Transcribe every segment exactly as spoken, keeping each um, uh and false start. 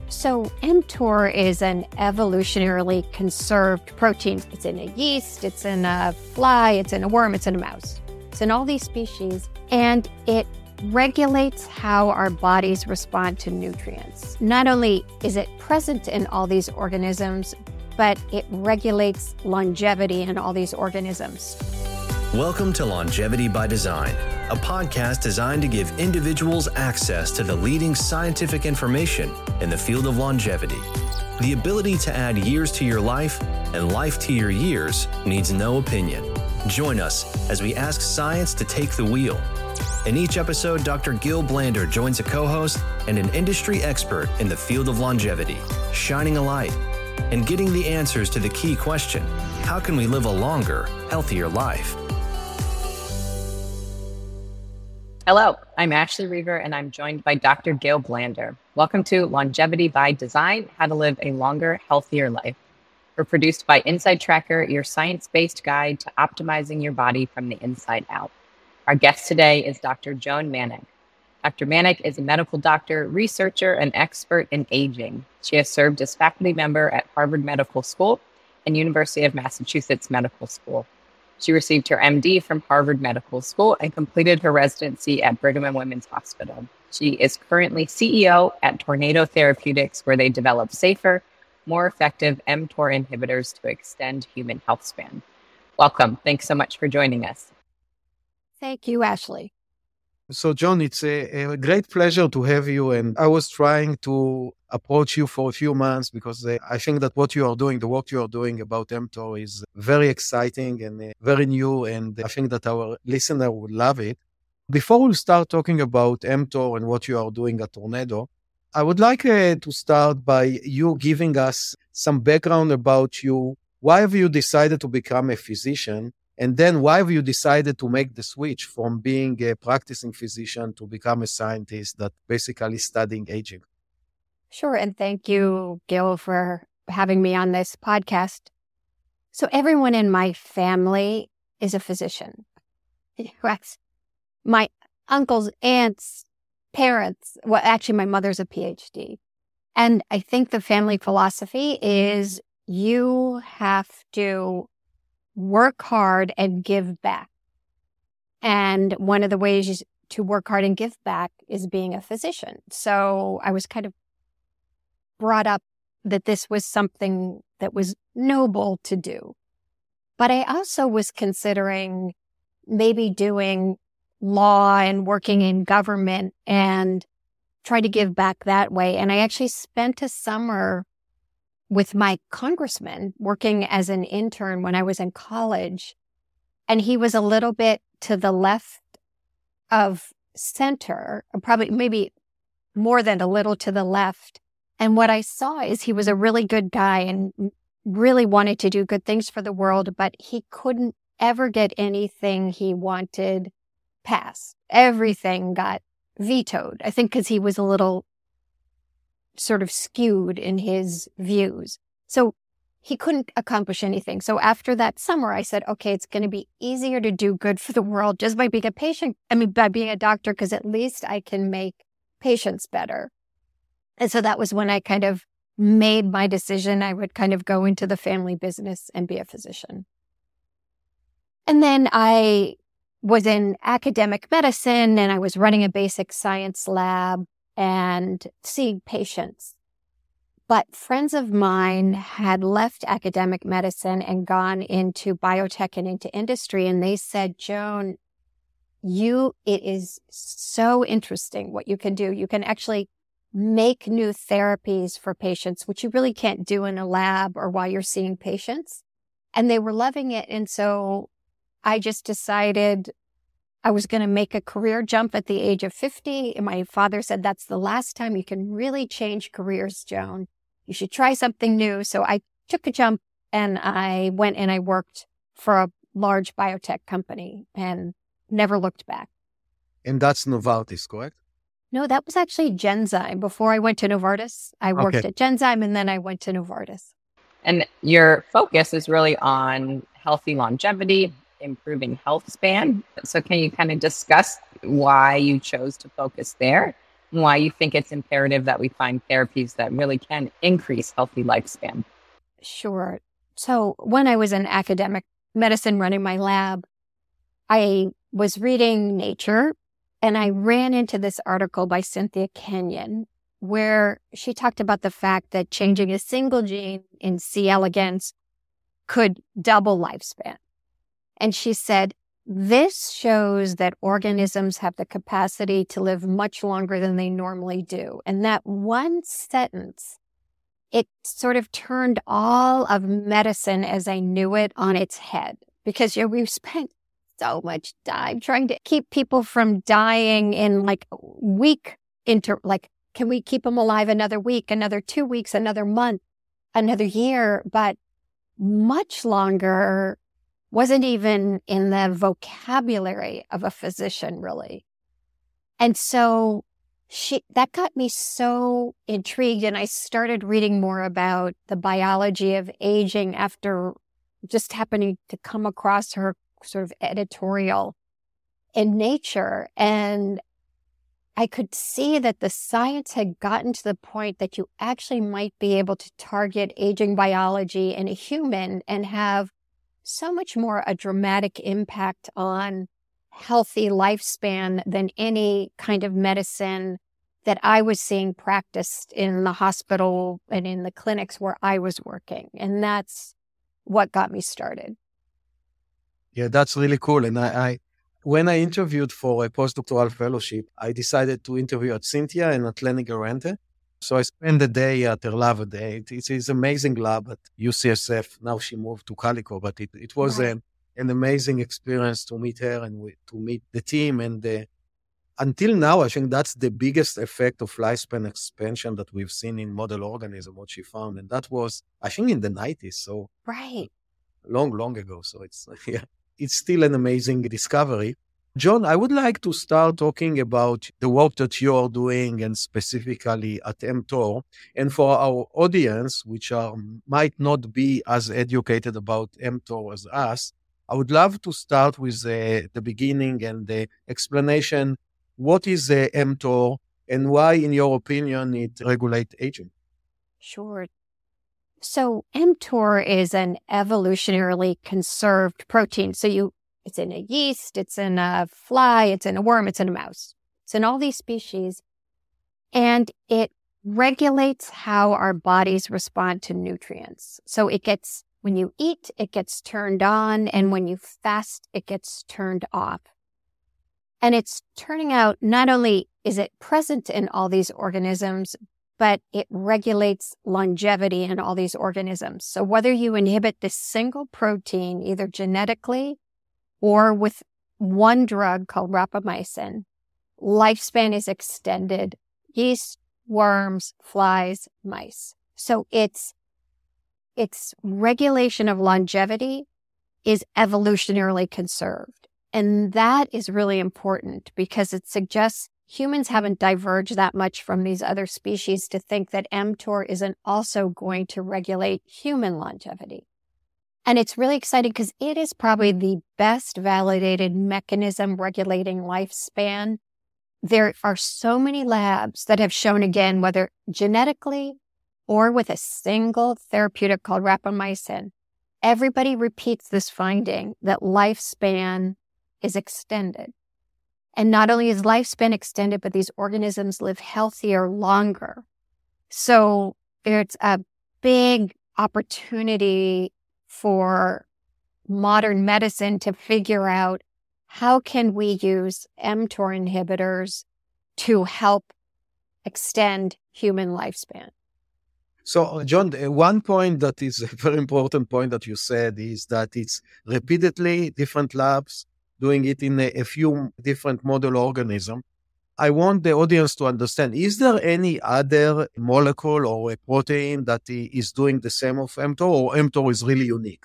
So mTOR is an evolutionarily conserved protein. It's in a yeast, it's in a fly, it's in a worm, it's in a mouse. It's in all these species, and it regulates how our bodies respond to nutrients. Not only is it present in all these organisms, but it regulates longevity in all these organisms. Welcome to Longevity by Design, a podcast designed to give individuals access to the leading scientific information in the field of longevity. The ability to add years to your life and life to your years needs no opinion. Join us as we ask science to take the wheel. In each episode, Doctor Gil Blander joins a co-host and an industry expert in the field of longevity, shining a light and getting the answers to the key question: how can we live a longer, healthier life? Hello, I'm Ashley Reaver, and I'm joined by Doctor Gil Blander. Welcome to Longevity by Design, How to Live a Longer, Healthier Life. We're produced by Inside Tracker, your science-based guide to optimizing your body from the inside out. Our guest today is Doctor Joan Manick. Doctor Manick is a medical doctor, researcher, and expert in aging. She has served as faculty member at Harvard Medical School and University of Massachusetts Medical School. She received her M D from Harvard Medical School and completed her residency at Brigham and Women's Hospital. She is currently C E O at Tornado Therapeutics, where they develop safer, more effective mTOR inhibitors to extend human health span. Welcome. Thanks so much for joining us. Thank you, Ashley. So, John, it's a, a great pleasure to have you. And I was trying to approach you for a few months because uh, I think that what you are doing, the work you are doing about mTOR is very exciting and uh, very new. And I think that our listener would love it. Before we start talking about mTOR and what you are doing at Tornado, I would like uh, to start by you giving us some background about you. Why have you decided to become a physician? And then why have you decided to make the switch from being a practicing physician to become a scientist that basically studying aging? Sure. And thank you, Gil, for having me on this podcast. So everyone in my family is a physician. My uncles, aunts, parents, well, actually, my mother's a P H D. And I think the family philosophy is you have to work hard and give back. And one of the ways to work hard and give back is being a physician. So I was kind of brought up that this was something that was noble to do. But I also was considering maybe doing law and working in government and try to give back that way. And I actually spent a summer with my congressman working as an intern when I was in college. And he was a little bit to the left of center, probably maybe more than a little to the left. And what I saw is he was a really good guy and really wanted to do good things for the world, but he couldn't ever get anything he wanted passed. Everything got vetoed, I think because he was a little sort of skewed in his views. So he couldn't accomplish anything. So after that summer, I said, okay, it's going to be easier to do good for the world just by being a patient. I mean, by being a doctor, because at least I can make patients better. And so that was when I kind of made my decision. I would kind of go into the family business and be a physician. And then I was in academic medicine and I was running a basic science lab and seeing patients. But friends of mine had left academic medicine and gone into biotech and into industry. And they said, Joan, you, it is so interesting what you can do. You can actually make new therapies for patients, which you really can't do in a lab or while you're seeing patients. And they were loving it. And so I just decided I was going to make a career jump at the age of fifty. And my father said, that's the last time you can really change careers, Joan. You should try something new. So I took a jump and I went and I worked for a large biotech company and never looked back. And that's Novartis, correct? No, that was actually Genzyme. Before I went to Novartis, I worked Okay. at Genzyme and then I went to Novartis. And your focus is really on healthy longevity, improving health span. So can you kind of discuss why you chose to focus there why you think it's imperative that we find therapies that really can increase healthy lifespan. Sure. So when I was in academic medicine running my lab, I was reading Nature and I ran into this article by Cynthia Kenyon where she talked about the fact that changing a single gene in C. elegans could double lifespan. And she said, this shows that organisms have the capacity to live much longer than they normally do. And that one sentence, it sort of turned all of medicine as I knew it on its head. Because, you know, we've spent so much time trying to keep people from dying in like week inter, like, can we keep them alive another week, another two weeks, another month, another year? But much longer wasn't even in the vocabulary of a physician, really. And so she, that got me so intrigued. And I started reading more about the biology of aging after just happening to come across her sort of editorial in Nature. And I could see that the science had gotten to the point that you actually might be able to target aging biology in a human and have so much more a dramatic impact on healthy lifespan than any kind of medicine that I was seeing practiced in the hospital and in the clinics where I was working. And that's what got me started. Yeah, that's really cool. And I, I when I interviewed for a postdoctoral fellowship, I decided to interview at Cynthia and at Lenny Guarente. So I spent the day at her lab a day. It, it's, it's an amazing lab at U C S F. Now she moved to Calico, but it, it was Right. an, an amazing experience to meet her and we, to meet the team. And the, until now, I think that's the biggest effect of lifespan expansion that we've seen in model organism, what she found. And that was, I think, in the nineties. So Right. long, long ago. So it's, yeah, it's still an amazing discovery. John, I would like to start talking about the work that you are doing and specifically at mTOR. And for our audience, which are might not be as educated about mTOR as us, I would love to start with uh, the beginning and the explanation. What is uh, mTOR and why, in your opinion, it regulates aging? Sure. So mTOR is an evolutionarily conserved protein. So you It's in a yeast, it's in a fly, it's in a worm, it's in a mouse. It's in all these species. And it regulates how our bodies respond to nutrients. So it gets, when you eat, it gets turned on. And when you fast, it gets turned off. And it's turning out, not only is it present in all these organisms, but it regulates longevity in all these organisms. So whether you inhibit this single protein, either genetically or with one drug called rapamycin, lifespan is extended. Yeast, worms, flies, mice. So its its regulation of longevity is evolutionarily conserved. And that is really important because it suggests humans haven't diverged that much from these other species to think that mTOR isn't also going to regulate human longevity. And it's really exciting because it is probably the best validated mechanism regulating lifespan. There are so many labs that have shown, again, whether genetically or with a single therapeutic called rapamycin, everybody repeats this finding that lifespan is extended. And not only is lifespan extended, but these organisms live healthier longer. So it's a big opportunity for modern medicine to figure out how can we use mTOR inhibitors to help extend human lifespan. So, John, one point that is a very important point that you said is that it's repeatedly different labs doing it in a, a few different model organisms. I want the audience to understand, is there any other molecule or a protein that is doing the same of mTOR, or mTOR is really unique?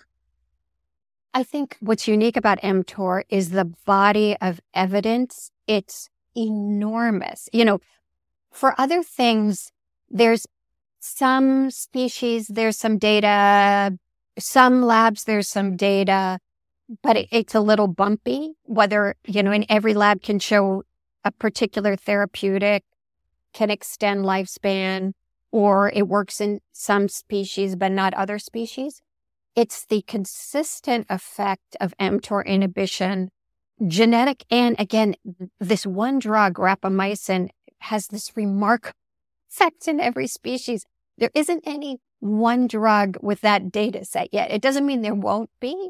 I think what's unique about mTOR is the body of evidence. It's enormous. You know, for other things, there's some species, there's some data, some labs, there's some data, but it, it's a little bumpy, whether, you know, and every lab can show a particular therapeutic can extend lifespan, or it works in some species but not other species. It's the consistent effect of mTOR inhibition, genetic, and again, this one drug, rapamycin, has this remarkable effect in every species. There isn't any one drug with that data set yet. It doesn't mean there won't be,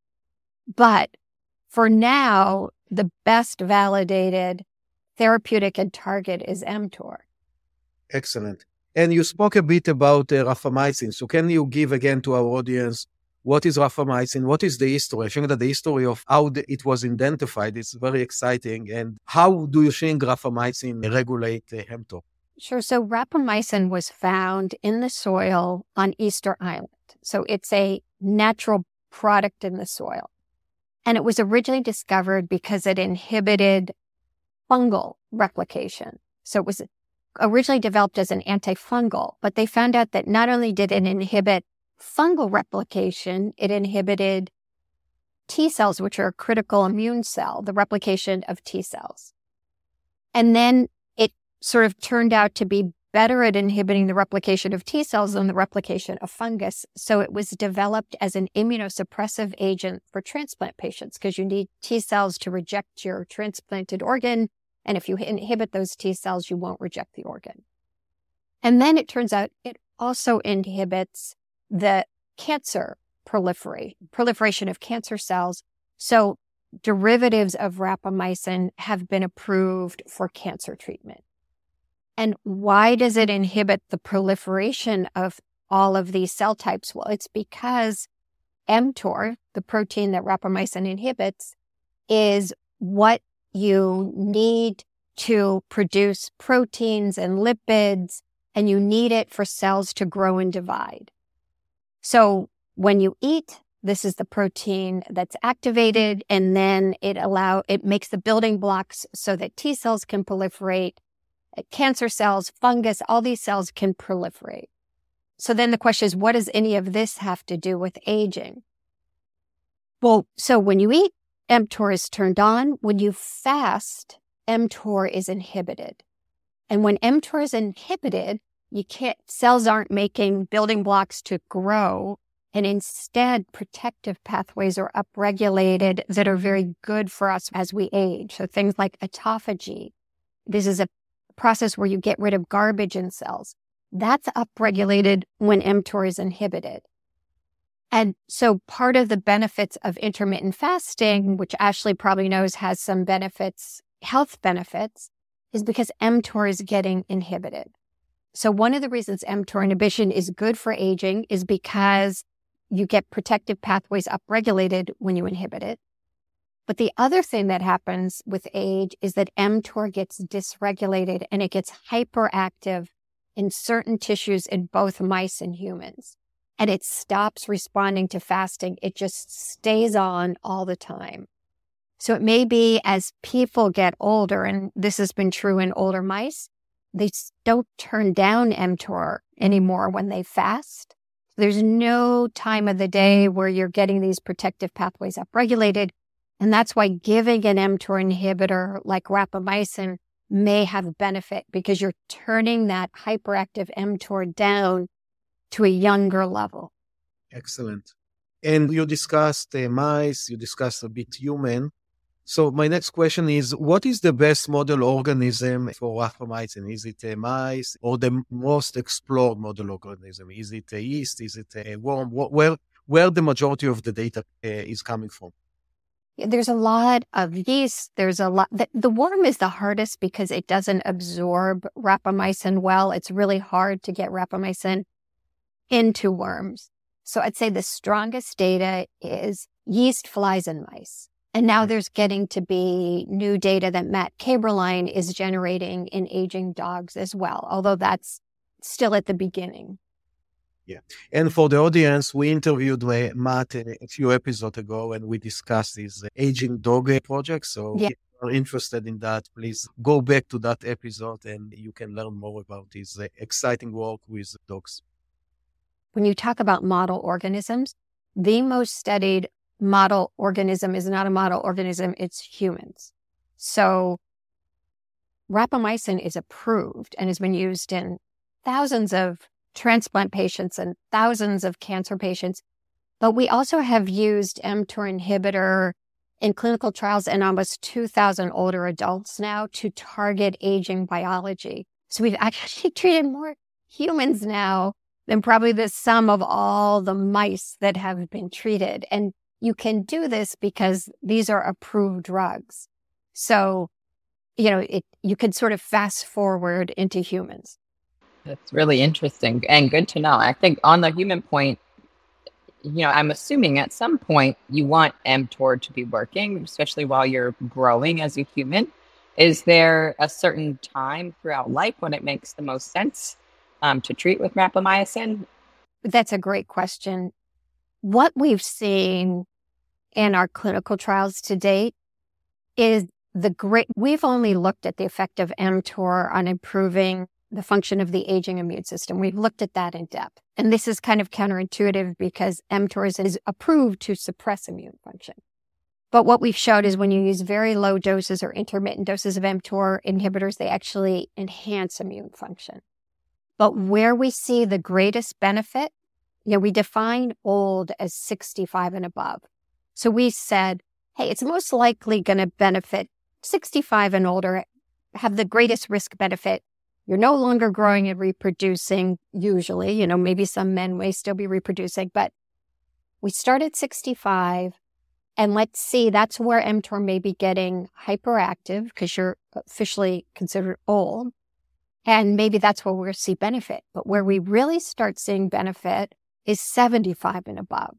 but for now, the best validated therapeutic and target is mTOR. Excellent. And you spoke a bit about uh, rapamycin. So can you give again to our audience, what is rapamycin? What is the history? I think that the history of how the, it was identified is very exciting. And how do you think rapamycin regulate uh, mTOR? Sure. So rapamycin was found in the soil on Easter Island. So it's a natural product in the soil. And it was originally discovered because it inhibited fungal replication. So it was originally developed as an antifungal, but they found out that not only did it inhibit fungal replication, it inhibited T cells, which are a critical immune cell, the replication of T cells. And then it sort of turned out to be better at inhibiting the replication of T cells than the replication of fungus. So it was developed as an immunosuppressive agent for transplant patients because you need T cells to reject your transplanted organ. And if you inhibit those T cells, you won't reject the organ. And then it turns out it also inhibits the cancer proliferation, proliferation of cancer cells. So derivatives of rapamycin have been approved for cancer treatment. And why does it inhibit the proliferation of all of these cell types? Well, it's because mTOR, the protein that rapamycin inhibits, is what you need to produce proteins and lipids, and you need it for cells to grow and divide. So when you eat, this is the protein that's activated, and then it allow it makes the building blocks so that T cells can proliferate, cancer cells, fungus, all these cells can proliferate. So then the question is, what does any of this have to do with aging? Well, so when you eat, mTOR is turned on. When you fast, mTOR is inhibited. And when mTOR is inhibited, you can't, cells aren't making building blocks to grow. And instead, protective pathways are upregulated that are very good for us as we age. So things like autophagy. This is a process where you get rid of garbage in cells. That's upregulated when mTOR is inhibited. And so part of the benefits of intermittent fasting, which Ashley probably knows has some benefits, health benefits, is because mTOR is getting inhibited. So one of the reasons mTOR inhibition is good for aging is because you get protective pathways upregulated when you inhibit it. But the other thing that happens with age is that mTOR gets dysregulated and it gets hyperactive in certain tissues in both mice and humans. And it stops responding to fasting. It just stays on all the time. So it may be as people get older, and this has been true in older mice, they don't turn down mTOR anymore when they fast. There's no time of the day where you're getting these protective pathways upregulated. And that's why giving an mTOR inhibitor like rapamycin may have benefit because you're turning that hyperactive mTOR down to a younger level. Excellent. And you discussed uh, mice, you discussed a bit human. So my next question is, what is the best model organism for rapamycin? Is it a mice or the most explored model organism? Is it a yeast? Is it a worm? Where, where the majority of the data uh, is coming from? There's a lot of yeast. There's a lot. The, the worm is the hardest because it doesn't absorb rapamycin well. It's really hard to get rapamycin into worms. So I'd say the strongest data is yeast, flies, and mice. And now there's getting to be new data that Matt Kaeberlein is generating in aging dogs as well, although that's still at the beginning. Yeah. And for the audience, we interviewed uh, Matt uh, a few episodes ago and we discussed his uh, aging dog uh, project. So yeah. If you're interested in that, please go back to that episode and you can learn more about his uh, exciting work with dogs. When you talk about model organisms, the most studied model organism is not a model organism, it's humans. So rapamycin is approved and has been used in thousands of transplant patients and thousands of cancer patients. But we also have used mTOR inhibitor in clinical trials in almost two thousand older adults now to target aging biology. So we've actually treated more humans now than probably the sum of all the mice that have been treated. And you can do this because these are approved drugs. So, you know, it, you can sort of fast forward into humans. That's really interesting and good to know. I think on the human point, you know, I'm assuming at some point you want mTOR to be working, especially while you're growing as a human. Is there a certain time throughout life when it makes the most sense um, to treat with rapamycin? That's a great question. What we've seen in our clinical trials to date is the great, we've only looked at the effect of mTOR on improving the function of the aging immune system. We've looked at that in depth. And this is kind of counterintuitive because mTOR is, is approved to suppress immune function. But what we've showed is when you use very low doses or intermittent doses of mTOR inhibitors, they actually enhance immune function. But where we see the greatest benefit, you know, we define old as sixty-five and above. So we said, hey, it's most likely going to benefit sixty-five and older, have the greatest risk benefit. You're no longer growing and reproducing usually, you know, maybe some men may still be reproducing, but we start at sixty-five and let's see, that's where mTOR may be getting hyperactive because you're officially considered old. And maybe that's where we'll see benefit. But where we really start seeing benefit is seventy-five and above.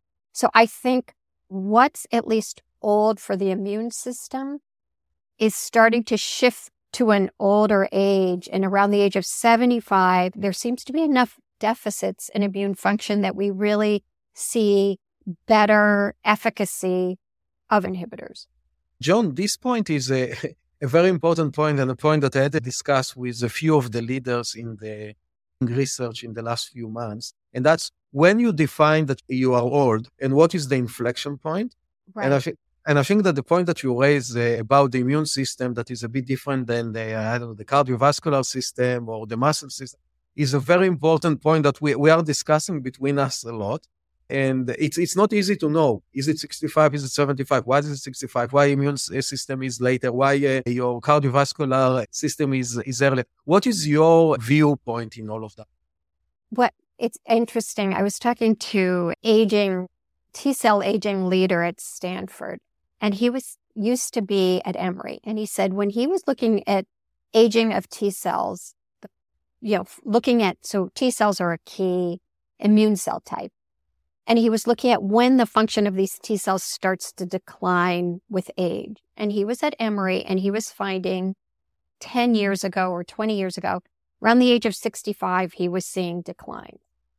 So I think what's at least old for the immune system is starting to shift to an older age. And around the age of seventy-five, there seems to be enough deficits in immune function that we really see better efficacy of inhibitors. John, this point is a, a very important point and a point that I had to discuss with a few of the leaders in the research in the last few months. And that's when you define that you are old and what is the inflection point. Right. And I think And I think that the point that you raise uh, about the immune system that is a bit different than the, uh, I don't know, the cardiovascular system or the muscle system is a very important point that we, we are discussing between us a lot. And it's it's not easy to know. Is it sixty-five? Is it seventy-five? Why is it sixty-five? Why immune system is later? Why uh, your cardiovascular system is, is earlier? What is your viewpoint in all of that? What it's interesting. I was talking to aging T-cell aging leader at Stanford. And he was used to be at Emory. And he said when he was looking at aging of T cells, you know, looking at, so T cells are a key immune cell type. And he was looking at when the function of these T cells starts to decline with age. And he was at Emory and he was finding ten years ago or twenty years ago, around the age of sixty-five, he was seeing decline.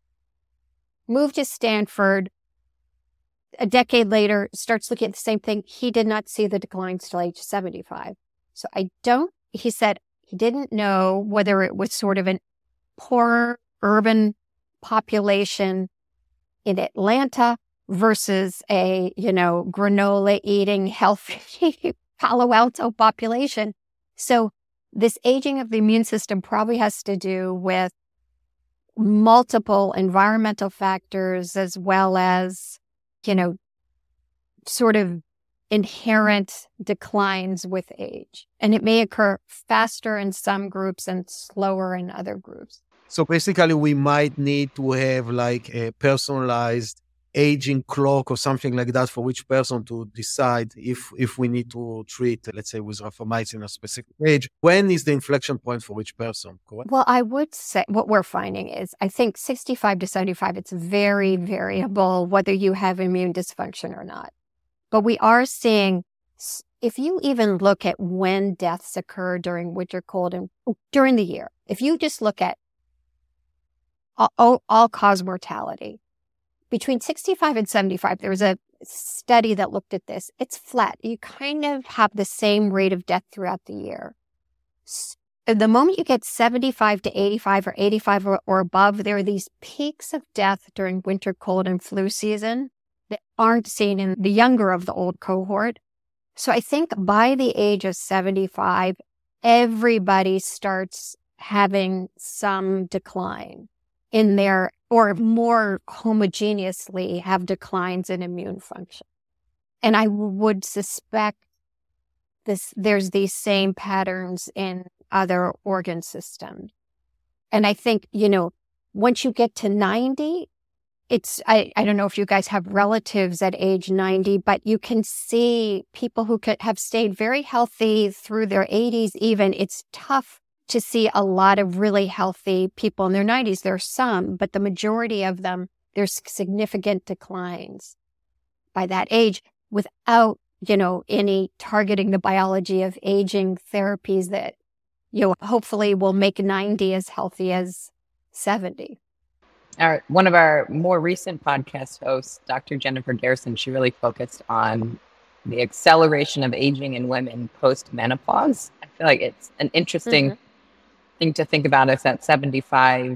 Moved to Stanford. A decade later, starts looking at the same thing. He did not see the declines till age seventy-five. So I don't, he said he didn't know whether it was sort of an poorer urban population in Atlanta versus a, you know, granola eating, healthy Palo Alto population. So this aging of the immune system probably has to do with multiple environmental factors as well as, you know, sort of inherent declines with age. And it may occur faster in some groups and slower in other groups. So basically, we might need to have like a personalized aging clock or something like that for each person to decide if if we need to treat, let's say, with rapamycin a specific age. When is the inflection point for each person, correct? Well, I would say what we're finding is I think sixty-five to seventy-five, it's very variable whether you have immune dysfunction or not. But we are seeing, if you even look at when deaths occur during winter cold and during the year, if you just look at all, all cause mortality, between sixty-five and seventy-five, there was a study that looked at this. It's flat. You kind of have the same rate of death throughout the year. The moment you get seventy-five to eighty-five or eighty-five or, or above, there are these peaks of death during winter cold and flu season that aren't seen in the younger of the old cohort. So I think by the age of seventy-five, everybody starts having some decline in their, or more homogeneously have declines in immune function. And I would suspect this, there's these same patterns in other organ systems. And I think, you know, once you get to ninety, it's, I, I don't know if you guys have relatives at age ninety, but you can see people who could have stayed very healthy through their eighties even. It's tough to see a lot of really healthy people in their nineties. There are some, but the majority of them, there's significant declines by that age without, you know, any targeting the biology of aging therapies that, you know, hopefully will make ninety as healthy as seventy. Our, one of our more recent podcast hosts, Doctor Jennifer Garrison, she really focused on the acceleration of aging in women post-menopause. I feel like it's an interesting mm-hmm. thing to think about if that seventy-five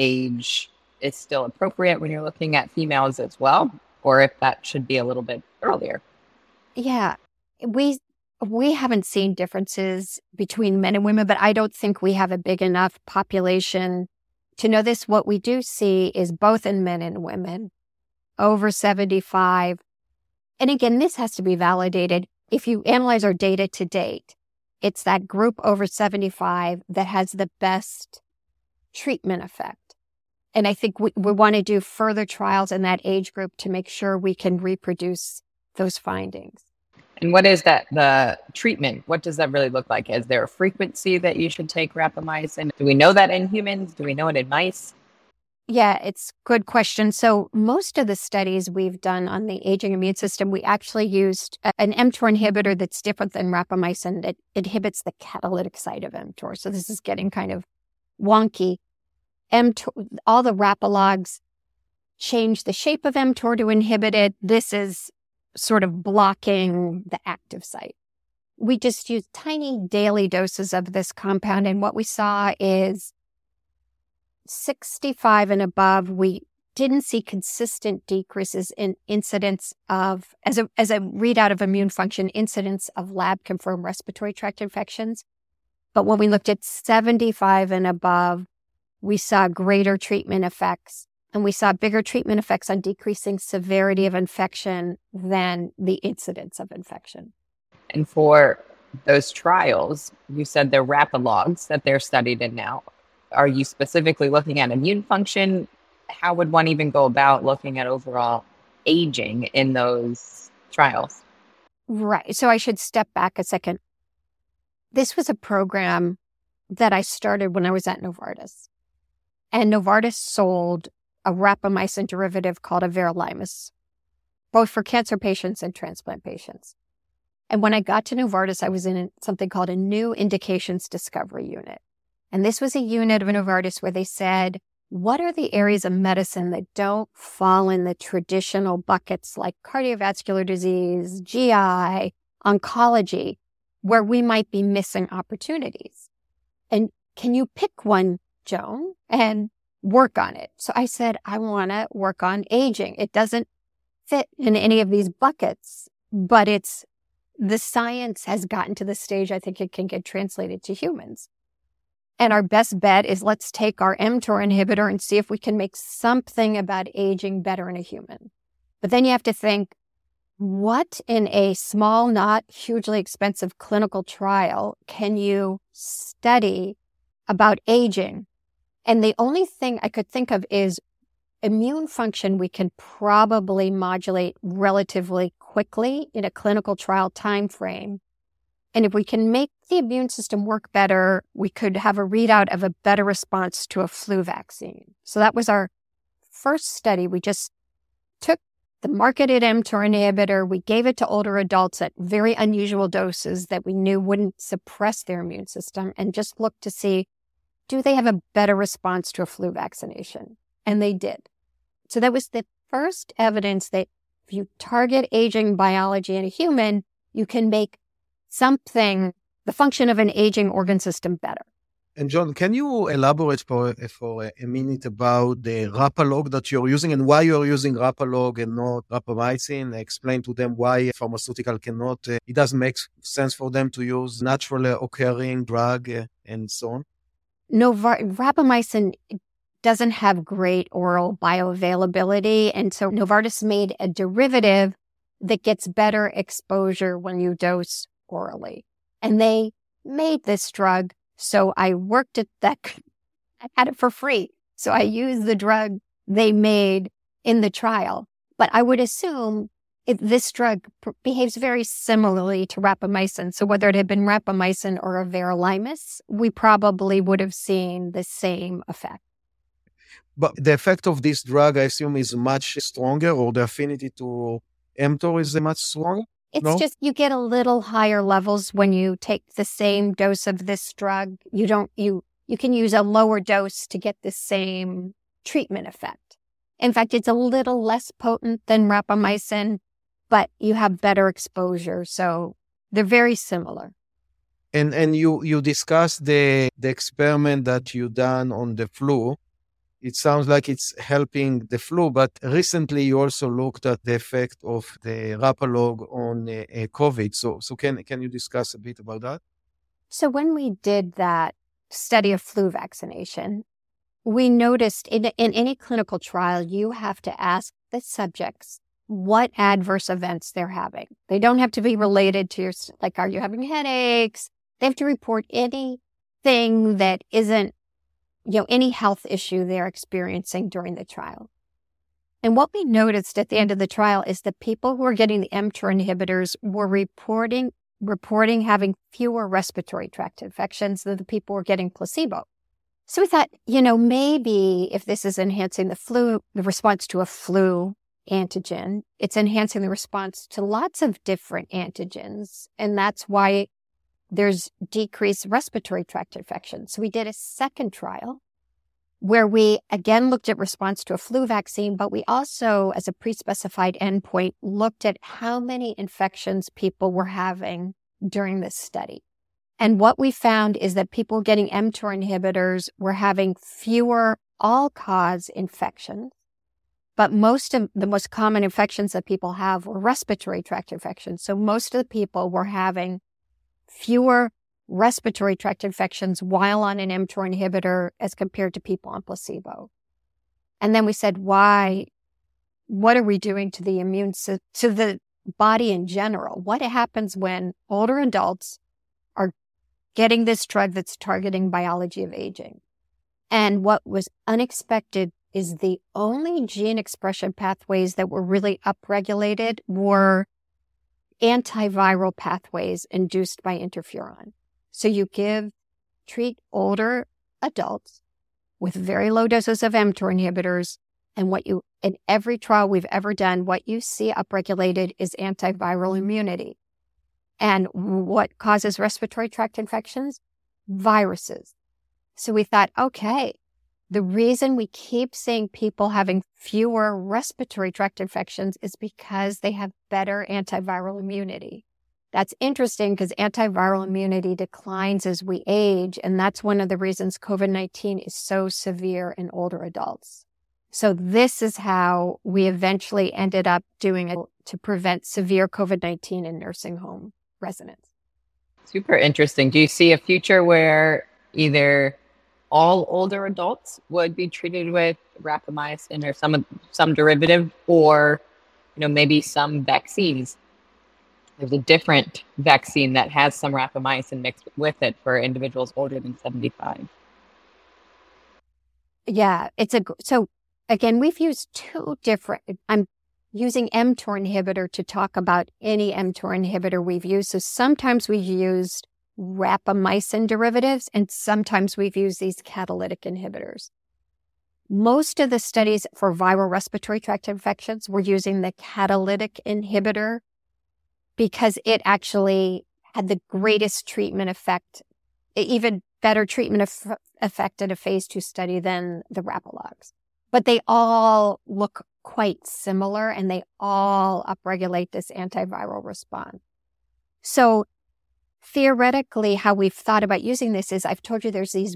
age is still appropriate when you're looking at females as well, or if that should be a little bit earlier. Yeah, we we haven't seen differences between men and women, but I don't think we have a big enough population to know this. What we do see is both in men and women over seventy-five. And again, this has to be validated. If you analyze our data to date, it's that group over seventy-five that has the best treatment effect. And I think we, we want to do further trials in that age group to make sure we can reproduce those findings. And what is that, the treatment? What does that really look like? Is there a frequency that you should take rapamycin? Do we know that in humans? Do we know it in mice? Yeah, it's a good question. So most of the studies we've done on the aging immune system, we actually used an mTOR inhibitor that's different than rapamycin that inhibits the catalytic site of mTOR. So this is getting kind of wonky. mTOR, all the rapalogs change the shape of mTOR to inhibit it. This is sort of blocking the active site. We just used tiny daily doses of this compound, and what we saw is sixty-five and above, we didn't see consistent decreases in incidence of, as a as a readout of immune function, incidence of lab-confirmed respiratory tract infections. But when we looked at seventy-five and above, we saw greater treatment effects. And we saw bigger treatment effects on decreasing severity of infection than the incidence of infection. And for those trials, you said they're rapalogs that they're studied in now. Are you specifically looking at immune function? How would one even go about looking at overall aging in those trials? Right. So I should step back a second. This was a program that I started when I was at Novartis. And Novartis sold a rapamycin derivative called everolimus, both for cancer patients and transplant patients. And when I got to Novartis, I was in something called a new indications discovery unit. And this was a unit of Novartis where they said, what are the areas of medicine that don't fall in the traditional buckets like cardiovascular disease, G I, oncology, where we might be missing opportunities? And can you pick one, Joan, and work on it? So I said, I want to work on aging. It doesn't fit in any of these buckets, but it's the science has gotten to the stage I think it can get translated to humans. And our best bet is let's take our mTOR inhibitor and see if we can make something about aging better in a human. But then you have to think, what in a small, not hugely expensive clinical trial can you study about aging? And the only thing I could think of is immune function we can probably modulate relatively quickly in a clinical trial time frame. And if we can make the immune system work better, we could have a readout of a better response to a flu vaccine. So that was our first study. We just took the marketed mTOR inhibitor, we gave it to older adults at very unusual doses that we knew wouldn't suppress their immune system, and just looked to see, do they have a better response to a flu vaccination? And they did. So that was the first evidence that if you target aging biology in a human, you can make something, the function of an aging organ system better. And John, can you elaborate for, for a minute about the Rapalog that you're using and why you're using Rapalog and not rapamycin? Explain to them why pharmaceutical cannot, uh, it doesn't make sense for them to use naturally occurring drug uh, and so on. No, rapamycin doesn't have great oral bioavailability. And so Novartis made a derivative that gets better exposure when you dose orally. And they made this drug. So I worked at that, I had it for free. So I used the drug they made in the trial. But I would assume it, this drug pr- behaves very similarly to rapamycin. So whether it had been rapamycin or everolimus, we probably would have seen the same effect. But the effect of this drug, I assume, is much stronger, or the affinity to mTOR is much stronger? It's no? just you get a little higher levels when you take the same dose of this drug. You don't you you can use a lower dose to get the same treatment effect. In fact, it's a little less potent than rapamycin, but you have better exposure. So they're very similar. And and you you discussed the the experiment that you done on the flu. It sounds like it's helping the flu, but recently you also looked at the effect of the Rapalog on uh, uh, COVID. So, so can can you discuss a bit about that? So when we did that study of flu vaccination, we noticed in, in any clinical trial, you have to ask the subjects what adverse events they're having. They don't have to be related to your, like, are you having headaches? They have to report anything that isn't you know, any health issue they're experiencing during the trial. And what we noticed at the end of the trial is that people who were getting the mTOR inhibitors were reporting reporting having fewer respiratory tract infections than the people who were getting placebo. So we thought, you know, maybe if this is enhancing the flu, the response to a flu antigen, it's enhancing the response to lots of different antigens. And that's why there's decreased respiratory tract infections. So we did a second trial where we again looked at response to a flu vaccine, but we also, as a pre-specified endpoint, looked at how many infections people were having during this study. And what we found is that people getting mTOR inhibitors were having fewer all-cause infections, but most of the most common infections that people have were respiratory tract infections. So most of the people were having fewer respiratory tract infections while on an mTOR inhibitor as compared to people on placebo. And then we said, why, what are we doing to the immune system, to the body in general? What happens when older adults are getting this drug that's targeting biology of aging? And what was unexpected is the only gene expression pathways that were really upregulated were antiviral pathways induced by interferon. So you give, treat older adults with very low doses of mTOR inhibitors, and what you, in every trial we've ever done, what you see upregulated is antiviral immunity. And what causes respiratory tract infections? Viruses. So we thought, okay, the reason we keep seeing people having fewer respiratory tract infections is because they have better antiviral immunity. That's interesting because antiviral immunity declines as we age, and that's one of the reasons COVID nineteen is so severe in older adults. So this is how we eventually ended up doing it to prevent severe COVID nineteen in nursing home residents. Super interesting. Do you see a future where either all older adults would be treated with rapamycin or some some derivative, or you know maybe some vaccines? There's a different vaccine that has some rapamycin mixed with it for individuals older than seventy-five. Yeah, it's a so again we've used two different. I'm using mTOR inhibitor to talk about any mTOR inhibitor we've used. So sometimes we've used rapamycin derivatives, and sometimes we've used these catalytic inhibitors. Most of the studies for viral respiratory tract infections were using the catalytic inhibitor because it actually had the greatest treatment effect, even better treatment eff- effect in a phase two study than the Rapalogs. But they all look quite similar, and they all upregulate this antiviral response. So theoretically, how we've thought about using this is, I've told you there's these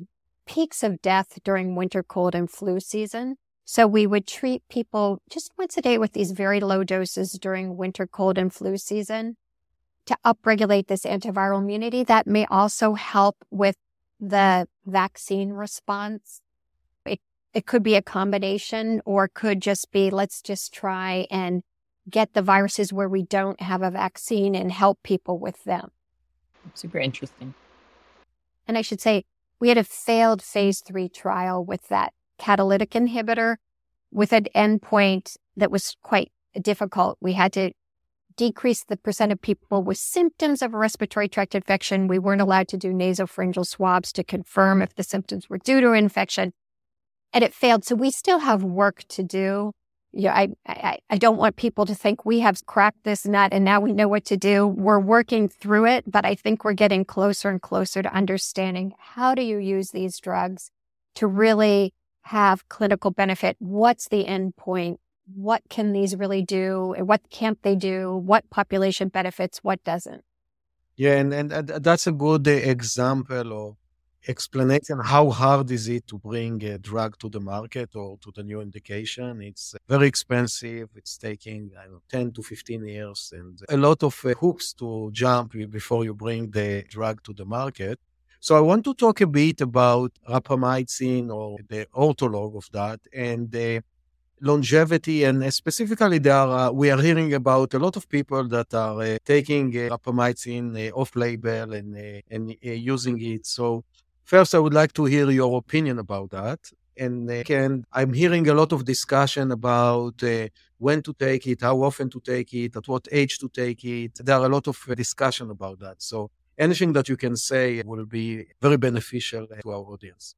peaks of death during winter cold and flu season. So we would treat people just once a day with these very low doses during winter cold and flu season to upregulate this antiviral immunity. That may also help with the vaccine response. It, it could be a combination, or could just be, let's just try and get the viruses where we don't have a vaccine and help people with them. Super interesting. And I should say, we had a failed phase three trial with that catalytic inhibitor with an endpoint that was quite difficult. We had to decrease the percent of people with symptoms of a respiratory tract infection. We weren't allowed to do nasopharyngeal swabs to confirm if the symptoms were due to infection. And it failed. So we still have work to do. Yeah, I, I I don't want people to think we have cracked this nut and now we know what to do. We're working through it, but I think we're getting closer and closer to understanding how do you use these drugs to really have clinical benefit. What's the end point? What can these really do? And what can't they do? What population benefits? What doesn't? Yeah, and, and, and that's a good uh, example or explanation. How hard is it to bring a drug to the market or to the new indication? It's very expensive. It's taking I don't know, ten to fifteen years and a lot of uh, hoops to jump before you bring the drug to the market. So I want to talk a bit about rapamycin or the ortholog of that and the longevity. And specifically, there are, uh, we are hearing about a lot of people that are uh, taking uh, rapamycin uh, off-label and, uh, and uh, using it. So first, I would like to hear your opinion about that. And uh, again, I'm hearing a lot of discussion about uh, when to take it, how often to take it, at what age to take it. There are a lot of uh, discussion about that. So anything that you can say will be very beneficial to our audience.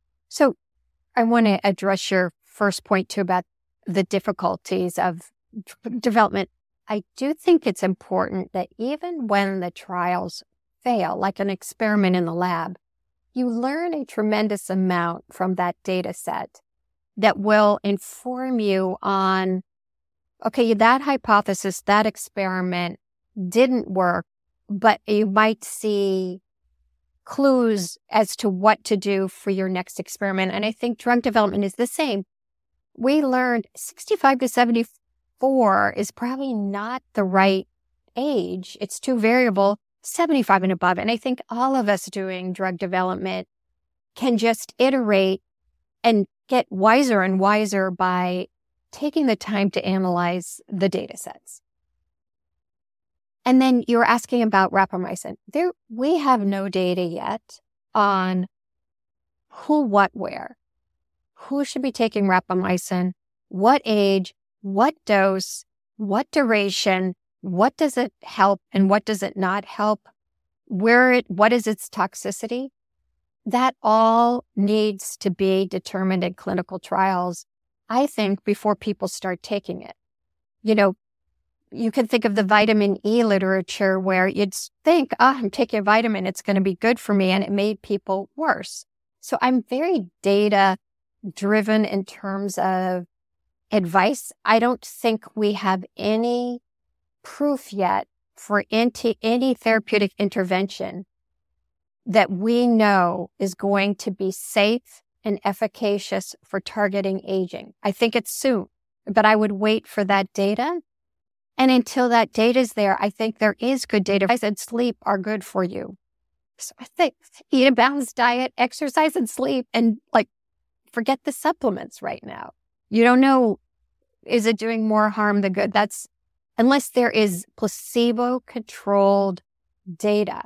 So I want to address your first point too about the difficulties of d- development. I do think it's important that even when the trials fail, like an experiment in the lab, you learn a tremendous amount from that data set that will inform you on, okay, that hypothesis, that experiment didn't work, but you might see clues as to what to do for your next experiment. And I think drug development is the same. We learned sixty-five to seventy-four is probably not the right age. It's too variable, seventy-five and above. And I think all of us doing drug development can just iterate and get wiser and wiser by taking the time to analyze the data sets. And then you were asking about rapamycin. There, we have no data yet on who, what, where. Who should be taking rapamycin, what age, what dose, what duration, what does it help and what does it not help, where it, what is its toxicity? That all needs to be determined in clinical trials, I think, before people start taking it. You know, you can think of the vitamin E literature where you'd think, oh, I'm taking a vitamin, it's going to be good for me, and it made people worse. So I'm very data driven in terms of advice. I don't think we have any proof yet for anti, any therapeutic intervention that we know is going to be safe and efficacious for targeting aging. I think it's soon, but I would wait for that data. And until that data is there, I think there is good data. I said sleep are good for you. So I think eat a balanced diet, exercise and sleep, and like forget the supplements right now. You don't know, is it doing more harm than good? That's unless there is placebo-controlled data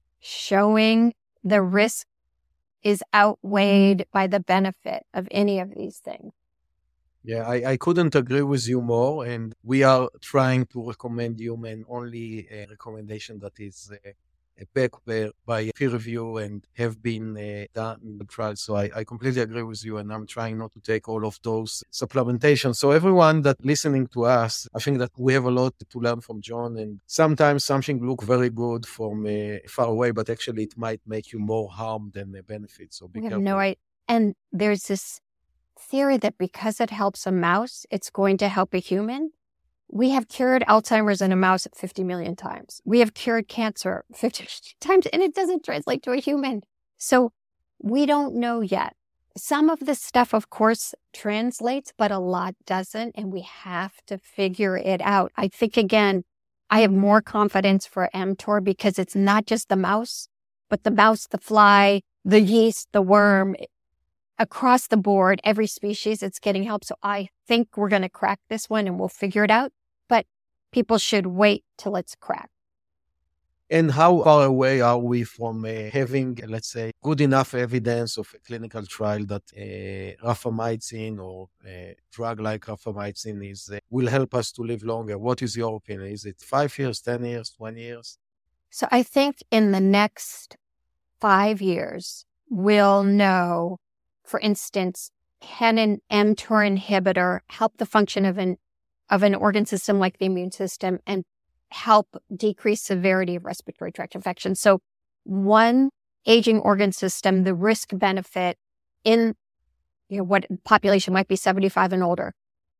showing the risk is outweighed by the benefit of any of these things. Yeah, I, I couldn't agree with you more. And we are trying to recommend human only a recommendation that is uh, backed by peer review and have been uh, done in the trial. So I, I completely agree with you. And I'm trying not to take all of those supplementations. So everyone that listening to us, I think that we have a lot to learn from John. And sometimes something look very good from uh, far away, but actually it might make you more harm than a benefit. So be we have careful. no idea. And there's this theory that because it helps a mouse, it's going to help a human. We have cured Alzheimer's in a mouse fifty million times. We have cured cancer fifty times, and it doesn't translate to a human. So We don't know yet. Some of the stuff, of course, translates, but a lot doesn't, and we have to figure it out. I think, again, I have more confidence for mTOR because it's not just the mouse, but the mouse, the fly, the yeast, the worm. Across the board, every species, it's getting help. So I think we're going to crack this one and we'll figure it out. But people should wait till it's cracked. And how far away are we from uh, having, let's say, good enough evidence of a clinical trial that uh, rapamycin or a drug like rapamycin is uh, will help us to live longer? What is your opinion? Is it five years, ten years, twenty years? So I think in the next five years, we'll know, for instance, can an mTOR inhibitor help the function of an of an organ system like the immune system and help decrease severity of respiratory tract infections? So one aging organ system, the risk benefit in, you know, what population might be seventy-five and older.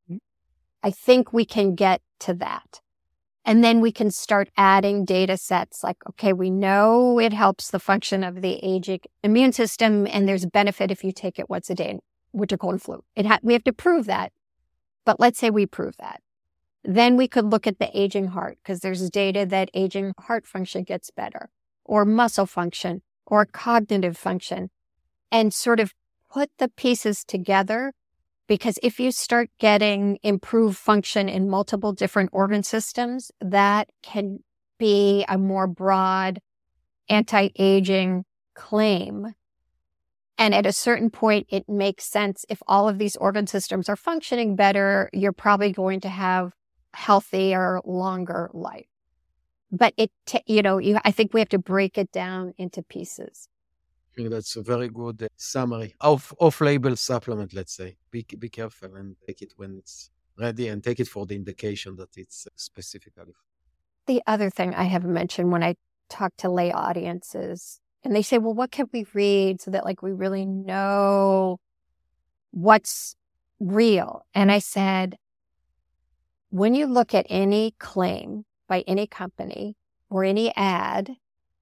I think we can get to that. And then we can start adding data sets like, okay, we know it helps the function of the aging immune system and there's benefit if you take it once a day in winter cold and flu. It ha- we have to prove that. But let's say we prove that. Then we could look at the aging heart because there's data that aging heart function gets better, or muscle function, or cognitive function, and sort of put the pieces together. Because if you start getting improved function in multiple different organ systems, that can be a more broad anti-aging claim. And at a certain point, it makes sense if all of these organ systems are functioning better, you're probably going to have healthier, longer life. But it, t- you know, you, I think we have to break it down into pieces. I think that's a very good uh, summary of off-label supplement, let's say. Be, be careful and take it when it's ready and take it for the indication that it's uh, specifically. The other thing I haven't mentioned when I talk to lay audiences, and they say, well, what can we read so that like we really know what's real? And I said, when you look at any claim by any company or any ad,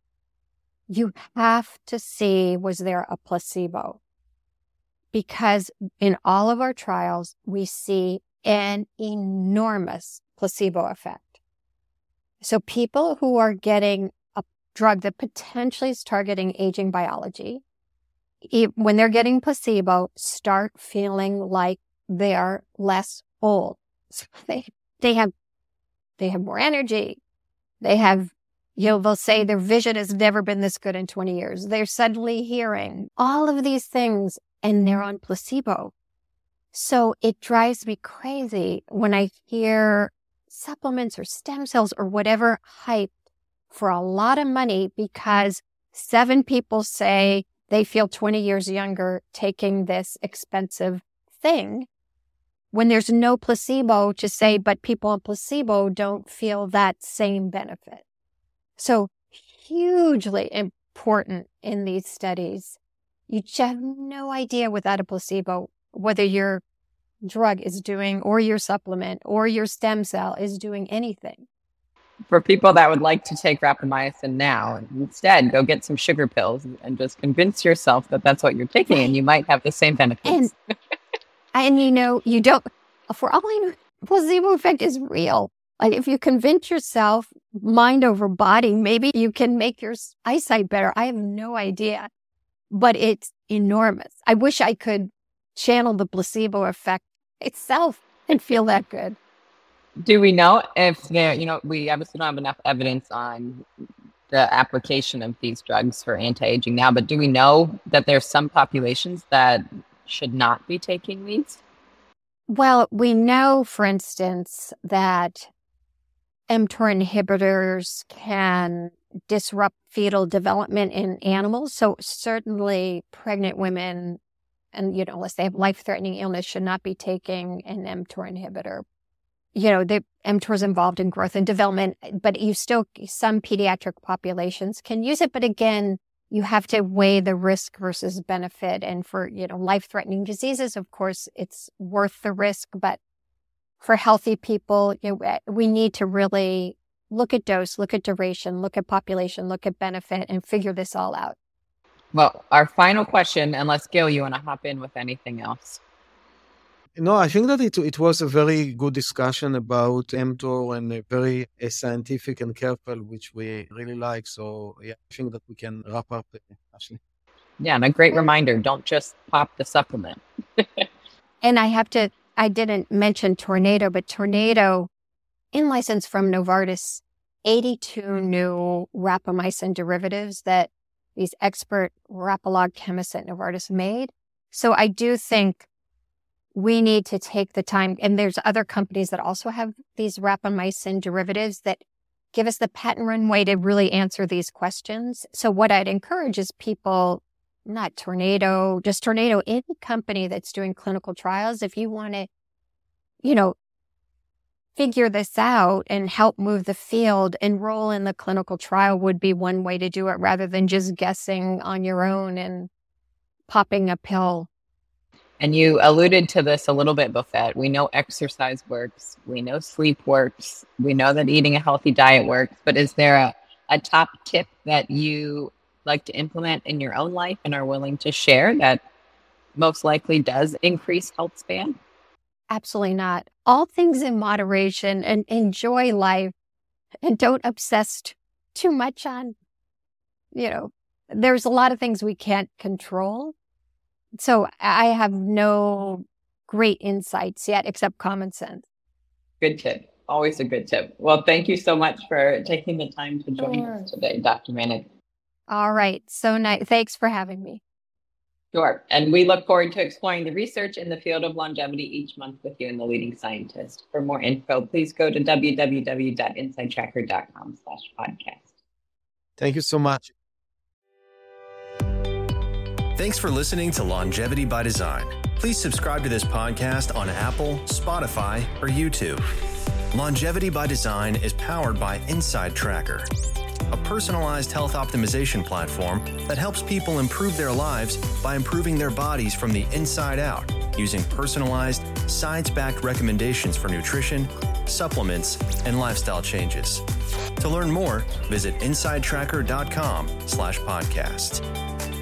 you have to see, was there a placebo? Because in all of our trials, we see an enormous placebo effect. So people who are getting a drug that potentially is targeting aging biology, when they're getting placebo, start feeling like they're less old. So they they have they have more energy. They have, you know, they'll say their vision has never been this good in twenty years. They're suddenly hearing all of these things and they're on placebo. So it drives me crazy when I hear supplements or stem cells or whatever hyped for a lot of money because seven people say they feel twenty years younger taking this expensive thing, when there's no placebo to say, but people on placebo don't feel that same benefit. So hugely important in these studies. You just have no idea without a placebo whether your drug is doing, or your supplement, or your stem cell is doing anything. For people that would like to take rapamycin now, instead go get some sugar pills and just convince yourself that that's what you're taking, and you might have the same benefits. And, and you know, you don't, for all I know, placebo effect is real. Like if you convince yourself, mind over body, maybe you can make your eyesight better. I have no idea, but it's enormous. I wish I could channel the placebo effect itself and feel that good. Do we know if there, you know, we obviously don't have enough evidence on the application of these drugs for anti-aging now, but do we know that there's some populations that should not be taking these? Well, we know, for instance, that mTOR inhibitors can disrupt fetal development in animals. So certainly pregnant women and, you know, unless they have life-threatening illness, should not be taking an mTOR inhibitor. You know, the mTOR is involved in growth and development, but you still, some pediatric populations can use it. But again, you have to weigh the risk versus benefit. And for, you know, life-threatening diseases, of course, it's worth the risk. But for healthy people, you know, we need to really look at dose, look at duration, look at population, look at benefit, and figure this all out. Well, our final question, unless Gail, you want to hop in with anything else? No, I think that it it was a very good discussion about mTOR and a very uh, scientific and careful, which we really like. So yeah, I think that we can wrap up, uh, Ashley. Yeah, and a great reminder, don't just pop the supplement. And I have to, I didn't mention Tornado, but Tornado, in license from Novartis, eighty-two new rapamycin derivatives that these expert rapalog chemists at Novartis made. So I do think we need to take the time, and there's other companies that also have these rapamycin derivatives that give us the patent runway to really answer these questions. So what I'd encourage is people, not Tornado, just Tornado, any company that's doing clinical trials, if you want to, you know, figure this out and help move the field, enroll in the clinical trial would be one way to do it rather than just guessing on your own and popping a pill. And you alluded to this a little bit, Buffett. We know exercise works. We know sleep works. We know that eating a healthy diet works. But is there a, a top tip that you like to implement in your own life and are willing to share that most likely does increase health span? Absolutely not. All things in moderation, and enjoy life, and don't obsess t- too much on, you know, there's a lot of things we can't control. So I have no great insights yet, except common sense. Good tip. Always a good tip. Well, thank you so much for taking the time to join sure. us today, Doctor Manig. All right. So nice. Thanks for having me. Sure. And we look forward to exploring the research in the field of longevity each month with you and the leading scientist. For more info, please go to w w w dot inside tracker dot com slash podcast. Thank you so much. Thanks for listening to Longevity by Design. Please subscribe to this podcast on Apple, Spotify, or YouTube. Longevity by Design is powered by Inside Tracker, a personalized health optimization platform that helps people improve their lives by improving their bodies from the inside out using personalized, science-backed recommendations for nutrition, supplements, and lifestyle changes. To learn more, visit inside tracker dot com slash podcast.